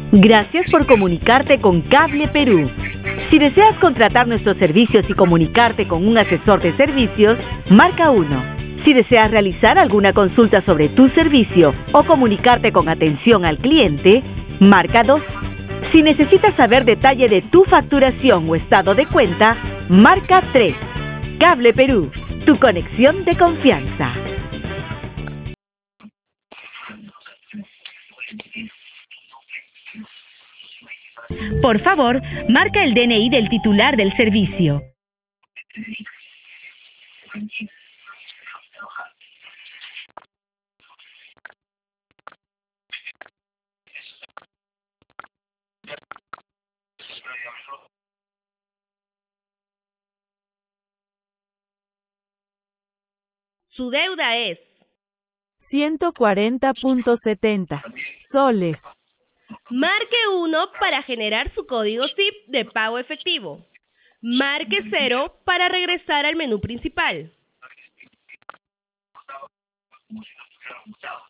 Gracias por comunicarte con Cable Perú. Si deseas contratar nuestros servicios y comunicarte con un asesor de servicios, marca 1. Si deseas realizar alguna consulta sobre tu servicio o comunicarte con atención al cliente, marca 2. Si necesitas saber detalle de tu facturación o estado de cuenta, marca 3. Cable Perú, tu conexión de confianza. Por favor, marca el DNI del titular del servicio. Su deuda es 140.70 soles. Marque 1 para generar su código SIP de pago efectivo. Marque 0 para regresar al menú principal.